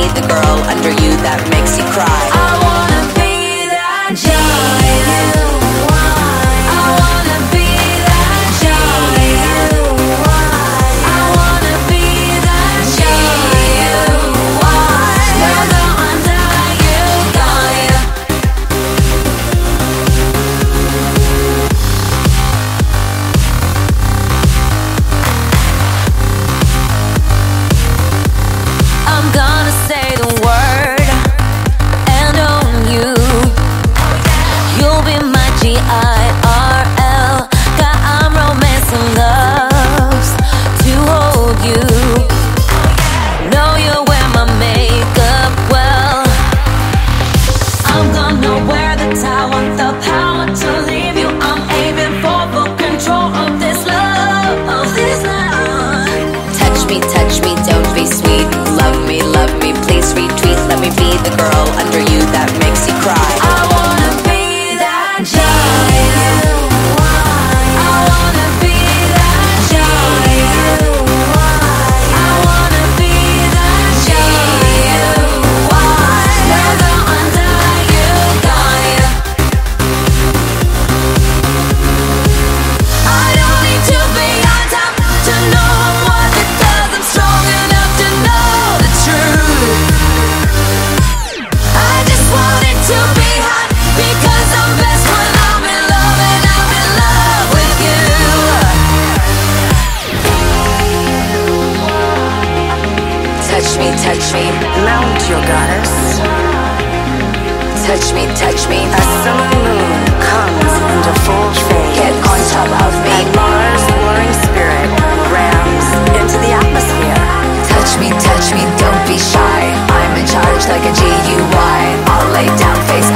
the girl under you that makes you cry. I wanna be that giant. I wanna be that giant. I wanna be that giant. Never under you, got ya. I'm gonna say the word and own you. You'll be my GIRL. Got I'm romance and loves to hold you. Know you wear my makeup well. I'm gonna wear the towel, the power to leave you. I'm aiming for full control of this love, of this love. Touch me, don't be sweet. Love me, please retweet. Let me be the girl under you that makes you cry. I wanna be that giant. I wanna be that giant. I wanna be that giant. Never under you, got ya. I don't need to be on top to know what it does. I'm strong enough to know the truth. I just want it to be hot because I'm best when I'm in love, and I'm in love with you. Touch me, mount your goddess. Touch me, A summer moon comes into full shade. get on top of me. And Mars' warring spirit rams into the atmosphere. Touch me, don't be shy. I'm in charge like a GUI. I'll lay down face